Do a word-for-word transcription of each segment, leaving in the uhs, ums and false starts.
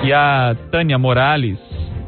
que a Tânia Morales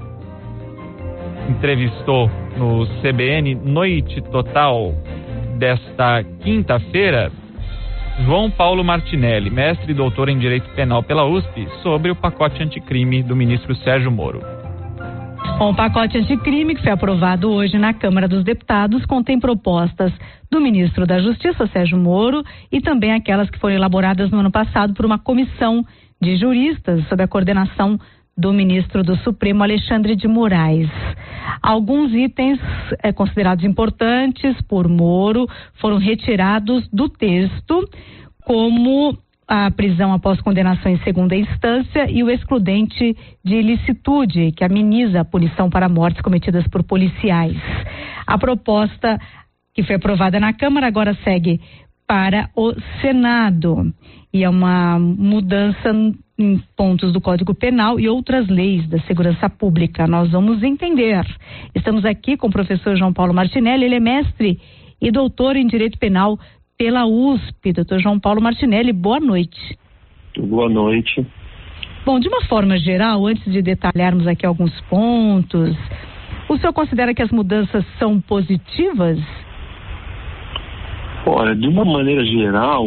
entrevistou no C B N Noite Total desta quinta-feira, João Paulo Martinelli, mestre e doutor em Direito Penal pela U S P, sobre o pacote anticrime do ministro Sérgio Moro. Bom, o pacote anticrime que foi aprovado hoje na Câmara dos Deputados contém propostas do ministro da Justiça, Sérgio Moro, e também aquelas que foram elaboradas no ano passado por uma comissão de juristas sob a coordenação do ministro do Supremo, Alexandre de Moraes. Alguns itens é, considerados importantes por Moro foram retirados do texto, como a prisão após condenação em segunda instância e o excludente de ilicitude, que ameniza a punição para mortes cometidas por policiais. A proposta que foi aprovada na Câmara agora segue para o Senado e é uma mudança em pontos do Código Penal e outras leis da segurança pública. Nós vamos entender. Estamos aqui com o professor João Paulo Martinelli, ele é mestre e doutor em Direito Penal pela U S P. Doutor João Paulo Martinelli, boa noite. Boa noite. Bom, de uma forma geral, antes de detalharmos aqui alguns pontos, o senhor considera que as mudanças são positivas? Olha, de uma maneira geral,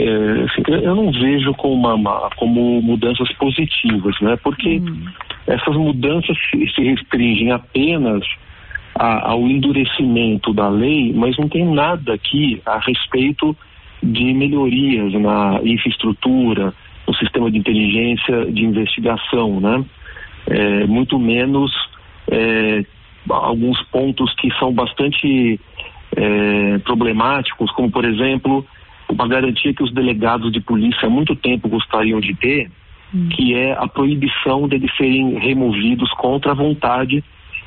é, eu não vejo como, uma, como mudanças positivas, né? Porque hum. essas mudanças se, se restringem apenas a, ao endurecimento da lei, mas não tem nada aqui a respeito de melhorias na infraestrutura, no sistema de inteligência de investigação, né? É, muito menos é, alguns pontos que são bastante É, problemáticos, como por exemplo uma garantia que os delegados de polícia há muito tempo gostariam de ter, hum. que é a proibição deles serem removidos contra a vontade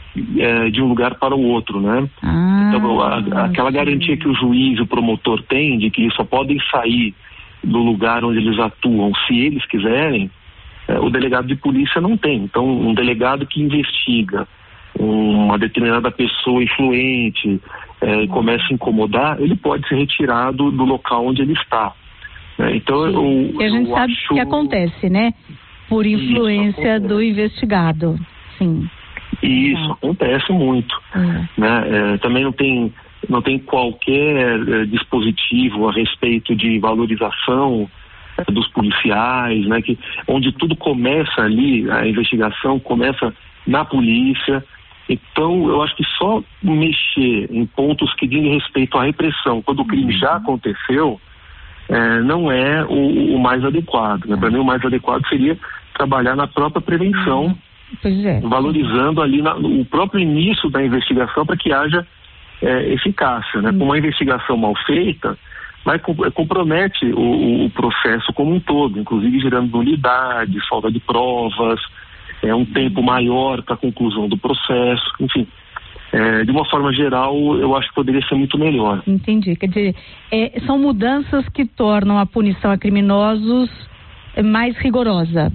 é, de um lugar para o outro, né? Ah, então a, aquela garantia que o juiz e o promotor têm de que eles só podem sair do lugar onde eles atuam se eles quiserem, é, o delegado de polícia não tem. Então um delegado que investiga uma determinada pessoa influente é, e começa a incomodar, ele pode ser retirado do local onde ele está. É, então eu, e a gente eu sabe acho... que acontece, né? Por influência do investigado. Sim. E isso ah. acontece muito. É. Né? É, também não tem, não tem qualquer é, dispositivo a respeito de valorização é, dos policiais, né? Que, onde tudo começa ali, a investigação começa na polícia. Então, eu acho que só mexer em pontos que dizem respeito à repressão, quando o crime já aconteceu, é, não é o, o mais adequado. Né? Para mim, o mais adequado seria trabalhar na própria prevenção, pois é. valorizando ali na, o próprio início da investigação para que haja é, eficácia. Né? Com uma investigação mal feita, vai, compromete o, o processo como um todo, inclusive gerando nulidades, falta de provas, é um tempo maior para a conclusão do processo, enfim, é, de uma forma geral, eu acho que poderia ser muito melhor. Entendi, quer dizer, é, são mudanças que tornam a punição a criminosos mais rigorosa,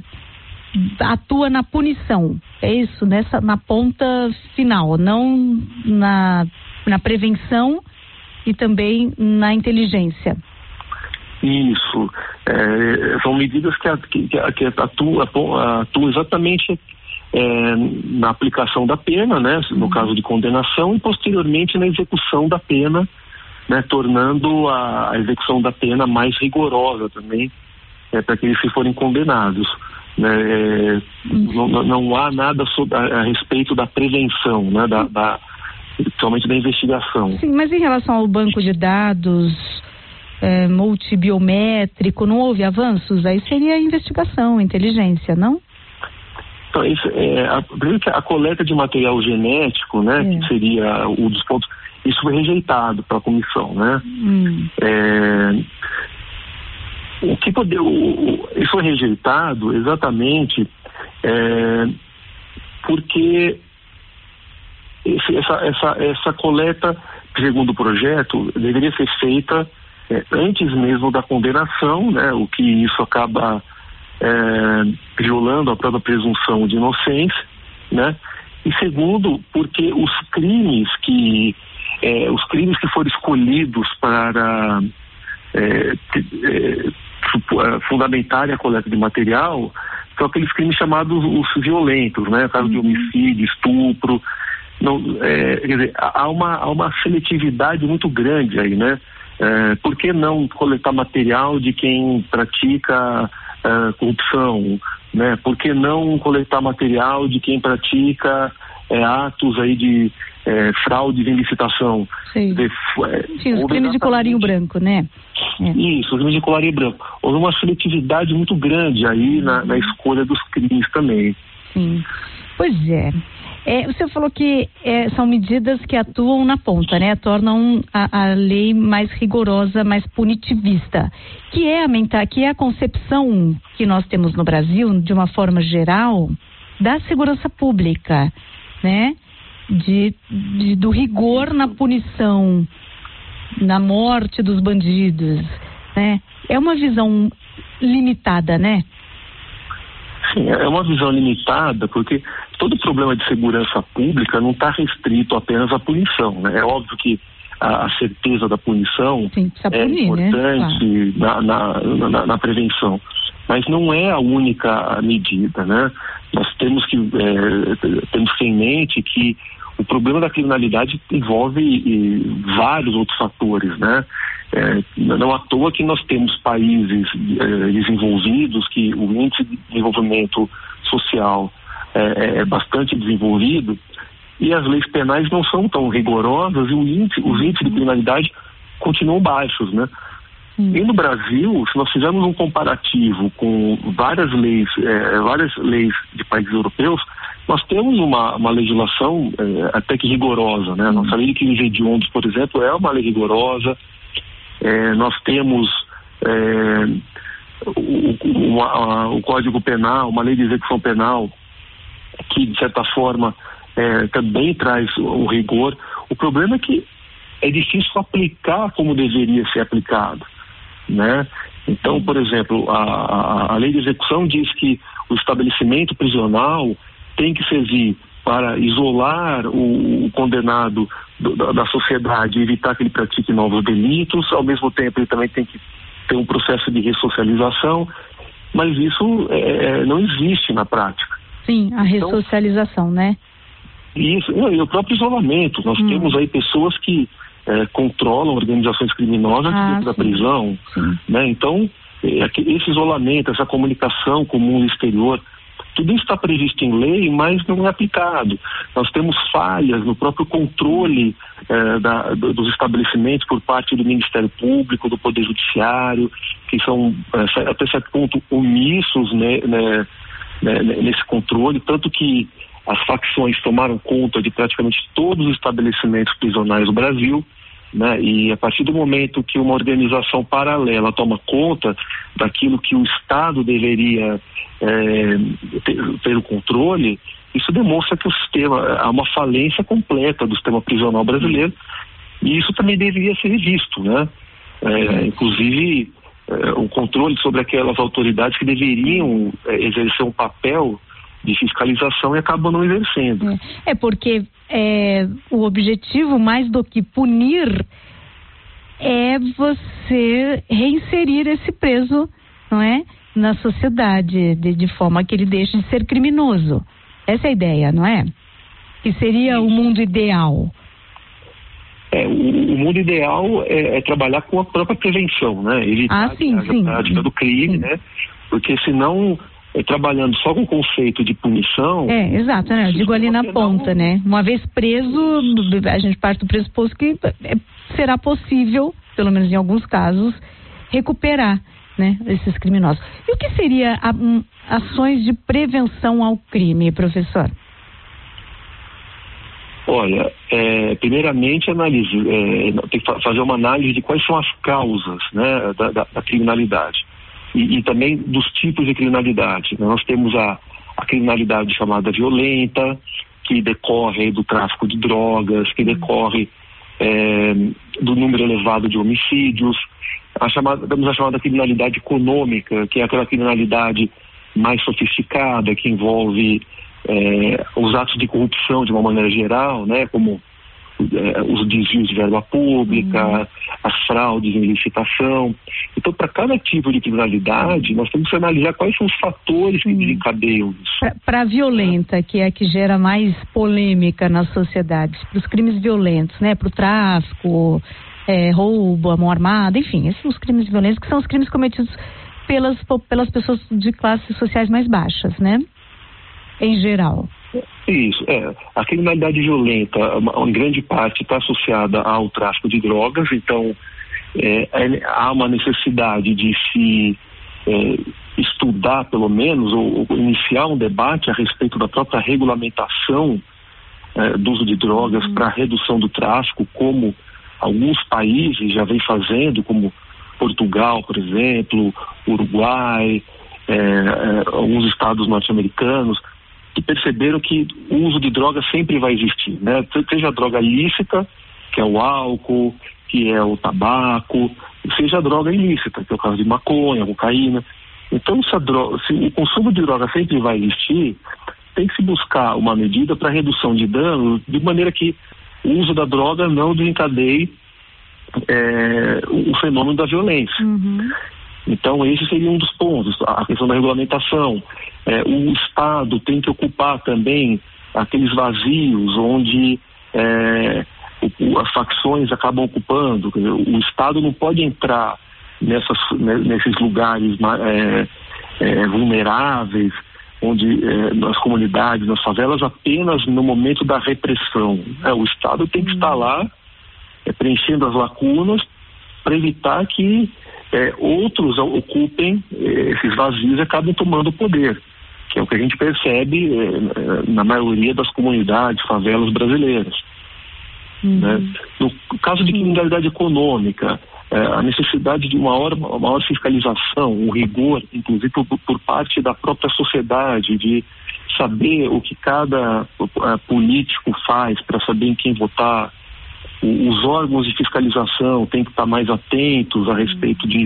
atua na punição, é isso, nessa, na ponta final, não na, na prevenção e também na inteligência. Isso, é, são medidas que, que, que atuam, atuam exatamente é, na aplicação da pena, né, no caso de condenação, e posteriormente na execução da pena, né, tornando a, a execução da pena mais rigorosa também, é, para que eles se forem condenados. Né, é, não, não há nada sobre, a, a respeito da prevenção, né, da, da, principalmente da investigação. Sim, mas em relação ao banco de dados É, multibiométrico, não houve avanços? Aí seria a investigação, inteligência, não? Então, isso, é, a, a coleta de material genético, né, é. que seria um dos pontos, isso foi rejeitado para a comissão, né? Hum. É, o que poder, o, isso foi rejeitado exatamente é, porque esse, essa, essa, essa coleta, segundo o projeto, deveria ser feita É, antes mesmo da condenação, né, o que isso acaba é, violando a própria presunção de inocência, né, e segundo, porque os crimes que é, os crimes que foram escolhidos para é, é, fundamentarem a coleta de material são aqueles crimes chamados os violentos, né? Caso de homicídio, estupro. Não, é, quer dizer, há uma, há uma seletividade muito grande aí, né? É, por que não coletar material de quem pratica é, corrupção, né? Por que não coletar material de quem pratica é, atos aí de é, fraudes em licitação? Sim, de, é, Sim os crimes de colarinho branco, né? É. Isso, os crimes de colarinho branco. Houve uma seletividade muito grande aí na, uhum. na escolha dos crimes também. Sim, pois é. É, o senhor falou que é, são medidas que atuam na ponta, né? Tornam a, a lei mais rigorosa, mais punitivista. Que é, a, que é a concepção que nós temos no Brasil, de uma forma geral, da segurança pública, né? De, de, do rigor na punição, na morte dos bandidos, né? É uma visão limitada, né? Sim, é uma visão limitada, porque todo problema de segurança pública não está restrito apenas à punição, né? É óbvio que a, a certeza da punição Sim, é punir, importante, né? na, na, na, na prevenção, mas não é a única medida, né? Nós temos que, é, temos que ter em mente que o problema da criminalidade envolve e, vários outros fatores, né? É, não à toa que nós temos países é, desenvolvidos que o índice de desenvolvimento social é, é bastante desenvolvido e as leis penais não são tão rigorosas e o índice, os índices de criminalidade continuam baixos, né? Hum. E no Brasil, se nós fizermos um comparativo com várias leis, é, várias leis de países europeus, nós temos uma, uma legislação é, até que rigorosa, né? Hum. Nossa lei de crimes hediondos, por exemplo, é uma lei rigorosa. É, nós temos é, o, o, a, o Código Penal, uma lei de execução penal, que de certa forma é, também traz o rigor. O problema é que é difícil aplicar como deveria ser aplicado, né? Então, por exemplo, a, a, a lei de execução diz que o estabelecimento prisional tem que servir para isolar o, o condenado do, da, da sociedade e evitar que ele pratique novos delitos. Ao mesmo tempo, ele também tem que ter um processo de ressocialização, mas isso é, não existe na prática. Sim, a ressocialização, então, né? Isso, e o próprio isolamento. Nós hum. temos aí pessoas que é, controlam organizações criminosas ah, dentro da prisão, sim. né? Então, é, esse isolamento, essa comunicação com o mundo exterior, tudo isso está previsto em lei, mas não é aplicado. Nós temos falhas no próprio controle eh, da, dos estabelecimentos por parte do Ministério Público, do Poder Judiciário, que são eh, até certo ponto omissos, né, né, né, nesse controle, tanto que as facções tomaram conta de praticamente todos os estabelecimentos prisionais do Brasil, né, e a partir do momento que uma organização paralela toma conta daquilo que o Estado deveria é, ter, ter o controle, isso demonstra que o sistema, há uma falência completa do sistema prisional brasileiro, e isso também deveria ser revisto, né? É, inclusive é, o controle sobre aquelas autoridades que deveriam é, exercer um papel de fiscalização e acabam não exercendo. É, é porque é, o objetivo, mais do que punir, é você reinserir esse preso, não é, na sociedade, de, de forma que ele deixe de ser criminoso. Essa é a ideia, não é? Que seria o mundo ideal. É, o, o mundo ideal é, é trabalhar com a própria prevenção, né? Evitar ah, sim, a, sim, a prática sim, do crime, sim. né? Porque senão, é, trabalhando só com o conceito de punição... É, exato, né? Eu digo ali na ponta, né? Uma vez preso, a gente parte do pressuposto que é, será possível, pelo menos em alguns casos, recuperar, né, esses criminosos. E o que seria a, um, ações de prevenção ao crime, professor? Olha, é, primeiramente analise, é, tem que fazer uma análise de quais são as causas, né, da, da, da criminalidade e, e também dos tipos de criminalidade. Nós temos a, a criminalidade chamada violenta, que decorre do tráfico de drogas, que decorre é, do número elevado de homicídios. A chamada, temos a chamada criminalidade econômica, que é aquela criminalidade mais sofisticada, que envolve é, os atos de corrupção de uma maneira geral, né, como é, os desvios de verba pública, uhum. as fraudes em licitação. Então, para cada tipo de criminalidade, nós temos que analisar quais são os fatores que uhum. desencadeiam isso. Para a violenta, que é a que gera mais polêmica na sociedade, para os crimes violentos, né? Para o tráfico, é, roubo, a mão armada, enfim, esses são os crimes violentos, que são os crimes cometidos pelas, pelas pessoas de classes sociais mais baixas, né? Em geral. Isso, é. A criminalidade violenta, em grande parte, está associada ao tráfico de drogas, então é, é, há uma necessidade de se é, estudar, pelo menos, ou, ou iniciar um debate a respeito da própria regulamentação é, do uso de drogas uhum. para a redução do tráfico, como alguns países já vêm fazendo, como Portugal, por exemplo, Uruguai, é, é, alguns estados norte-americanos, que perceberam que o uso de droga sempre vai existir, né? Seja a droga lícita, que é o álcool, que é o tabaco, seja a droga ilícita, que é o caso de maconha, cocaína. Então, se, a droga, se o consumo de droga sempre vai existir, tem que se buscar uma medida para redução de dano, de maneira que o uso da droga não desencadeie é, o fenômeno da violência. Uhum. Então, esse seria um dos pontos, a questão da regulamentação. É, o Estado tem que ocupar também aqueles vazios onde é, o, as facções acabam ocupando. O Estado não pode entrar nessas, nesses lugares é, é, vulneráveis, onde é, nas comunidades, nas favelas, apenas no momento da repressão. É, o Estado tem que estar lá é, preenchendo as lacunas para evitar que É, outros ocupem é, esses vazios e acabem tomando o poder, que é o que a gente percebe é, na maioria das comunidades, favelas brasileiras. Uhum. Né? No caso de criminalidade econômica, é, a necessidade de uma maior, uma maior fiscalização, um rigor, inclusive por, por parte da própria sociedade, de saber o que cada uh, político faz para saber em quem votar. Os órgãos de fiscalização têm que estar mais atentos a respeito de,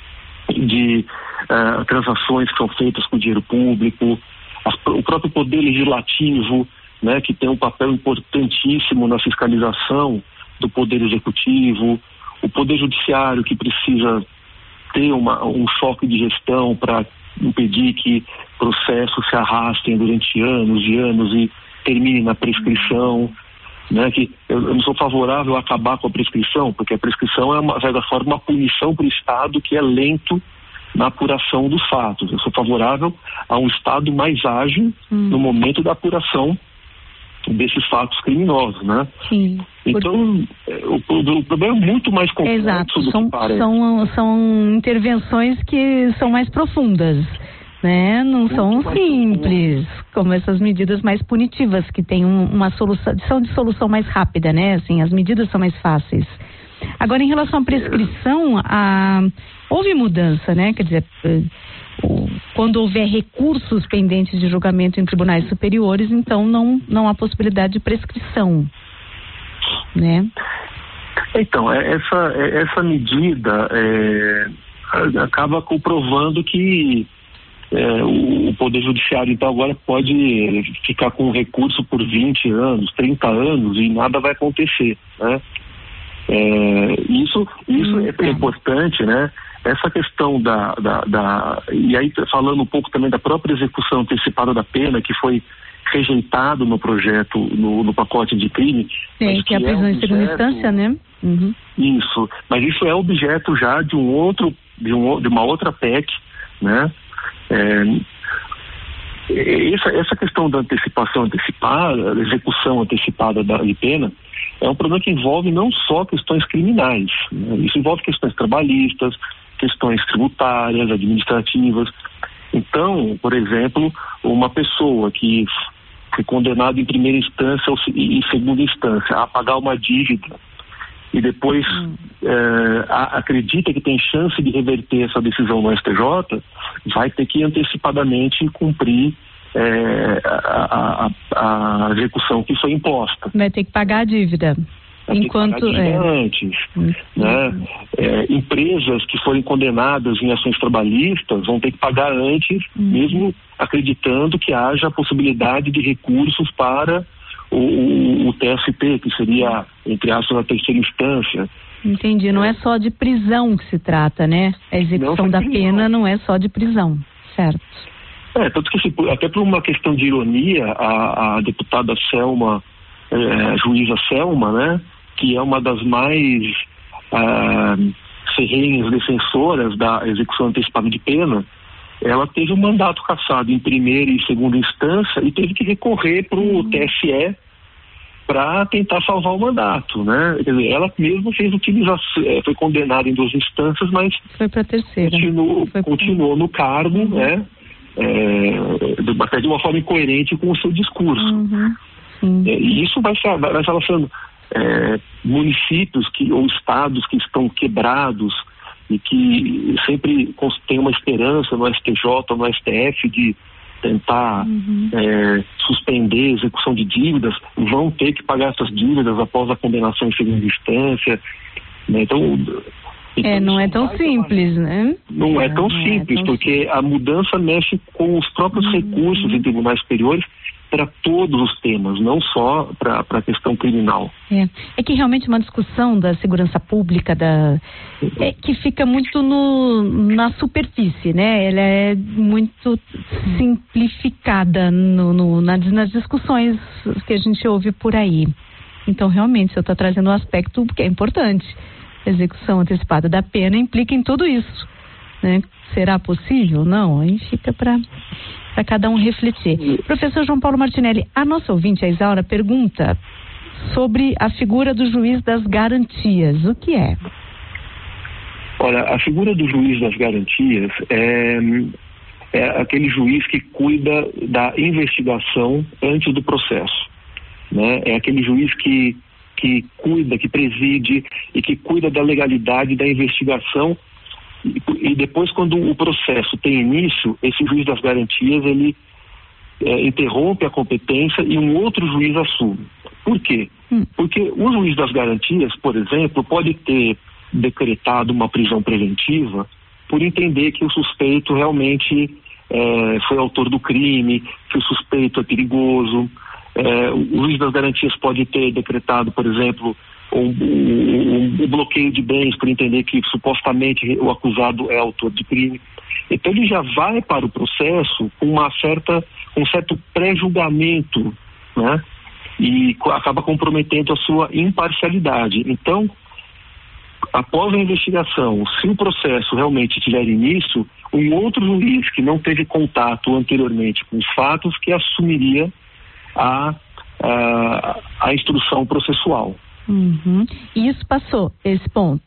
de uh, transações que são feitas com dinheiro público, as, o próprio poder legislativo, né, que tem um papel importantíssimo na fiscalização do poder executivo, o poder judiciário, que precisa ter uma, um choque de gestão para impedir que processos se arrastem durante anos e anos e terminem na prescrição. Né, que eu, eu não sou favorável a acabar com a prescrição, porque a prescrição é, uma, de certa forma, uma punição para o Estado que é lento na apuração dos fatos. Eu sou favorável a um Estado mais ágil hum. no momento da apuração desses fatos criminosos, né? Sim. Então, Por... o, o problema é muito mais complexo Exato. do são, que parece. São, são intervenções que são mais profundas. Né? Não muito são simples, como essas medidas mais punitivas, que tem um, uma solução, são de solução mais rápida, né? Assim, as medidas são mais fáceis. Agora, em relação à prescrição, a, houve mudança, né? Quer dizer, quando houver recursos pendentes de julgamento em tribunais superiores, então não, não há possibilidade de prescrição, né? Então, essa, essa medida é, acaba comprovando que É, o, o Poder Judiciário, então, agora pode ficar com recurso por vinte anos, trinta anos e nada vai acontecer, né? É, isso isso hum, é, é importante, né? Essa questão da, da, da... E aí, falando um pouco também da própria execução antecipada da pena, que foi rejeitado no projeto, no, no pacote de crime. Sim, que é a prisão em segunda instância, né? Uhum. Isso, mas isso é objeto já de um outro, de, um, de uma outra P E C, né? É, essa, essa questão da antecipação antecipada, da execução antecipada da, de pena, é um problema que envolve não só questões criminais, né? Isso envolve questões trabalhistas, questões tributárias, administrativas. Então, por exemplo, uma pessoa que foi condenada em primeira instância e em segunda instância a pagar uma dívida e depois hum. é, a, acredita que tem chance de reverter essa decisão no S T J, vai ter que antecipadamente cumprir é, a, a, a execução que foi imposta. Vai ter que pagar a dívida. Vai Enquanto ter que pagar a dívida é... antes. Hum. Né? É, empresas que forem condenadas em ações trabalhistas vão ter que pagar antes, hum. mesmo acreditando que haja a possibilidade de recursos para o, o, o T S T, que seria, entre aspas, a terceira instância. Entendi, não é só de prisão que se trata, né? A execução da pena não é só de prisão, certo? É, tanto que, até por uma questão de ironia, a, a deputada Selma, é, juíza Selma, né, que é uma das mais ah, ferrenhas defensoras da execução antecipada de pena, ela teve o mandato cassado em primeira e segunda instância e teve que recorrer para o T S E para tentar salvar o mandato, né? Quer dizer, ela mesma fez utilização, foi condenada em duas instâncias, mas foi para a terceira. Continuou, foi continuou pra... no cargo, uhum. né? É, até de uma forma incoerente com o seu discurso. Uhum. É, e isso vai se vai se relacionando é, municípios que, ou estados que estão quebrados e que sempre tem uma esperança no S T J, no S T F de tentar uhum. é, suspender a execução de dívidas, vão ter que pagar essas dívidas após a condenação em segunda instância, né? Então, então é, não é tão simples, né? Não, não é tão não simples, é tão porque simples. A mudança mexe com os próprios uhum. recursos em tribunais superiores para todos os temas, não só para a questão criminal. É. é que realmente uma discussão da segurança pública da, é que fica muito no, na superfície, né? Ela é muito simplificada no, no, nas, nas discussões que a gente ouve por aí. Então, realmente, você está trazendo um aspecto que é importante. A execução antecipada da pena implica em tudo isso, né? Será possível? Não, aí fica para... para cada um refletir. Professor João Paulo Martinelli, a nossa ouvinte, a Isaura, pergunta sobre a figura do juiz das garantias. O que é? Olha, a figura do juiz das garantias é, é aquele juiz que cuida da investigação antes do processo, né? É aquele juiz que, que cuida, que preside e que cuida da legalidade da investigação. E depois, quando o processo tem início, esse juiz das garantias, ele é, interrompe a competência e um outro juiz assume. Por quê? Hum. Porque o juiz das garantias, por exemplo, pode ter decretado uma prisão preventiva por entender que o suspeito realmente é, foi autor do crime, que o suspeito é perigoso. É, o juiz das garantias pode ter decretado, por exemplo, um, um, um bloqueio de bens por entender que supostamente o acusado é autor de crime. Então ele já vai para o processo com uma certa, um certo pré-julgamento, né? E acaba comprometendo a sua imparcialidade. Então, após a investigação, se o processo realmente tiver início, um outro juiz que não teve contato anteriormente com os fatos que assumiria a, a, a instrução processual. Uhum. E isso passou, esse ponto?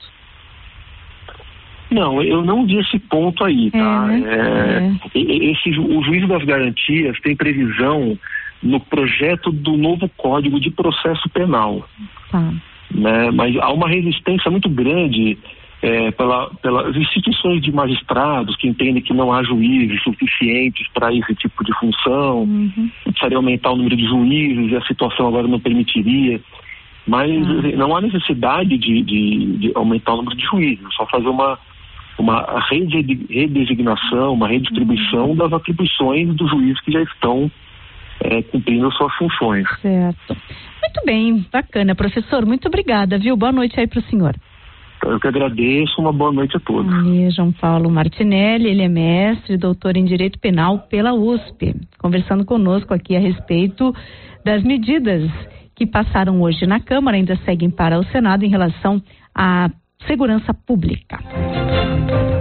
Não, eu não vi esse ponto aí, tá? É, né? é, é. Esse, o juiz das garantias tem previsão no projeto do novo Código de Processo Penal. Tá. Né? Mas há uma resistência muito grande é, pela, pelas instituições de magistrados que entendem que não há juízes suficientes para esse tipo de função, uhum. precisaria aumentar o número de juízes e a situação agora não permitiria. Mas ah. não há necessidade de, de, de aumentar o número de juízes, só fazer uma, uma redesignação, uma redistribuição uhum. das atribuições dos juízes que já estão é, cumprindo suas funções. Certo. Muito bem, bacana. Professor, muito obrigada, viu? Boa noite aí para o senhor. Eu que agradeço, uma boa noite a todos. E João Paulo Martinelli, ele é mestre, doutor em Direito Penal pela U S P, conversando conosco aqui a respeito das medidas que passaram hoje na Câmara, ainda seguem para o Senado em relação à segurança pública.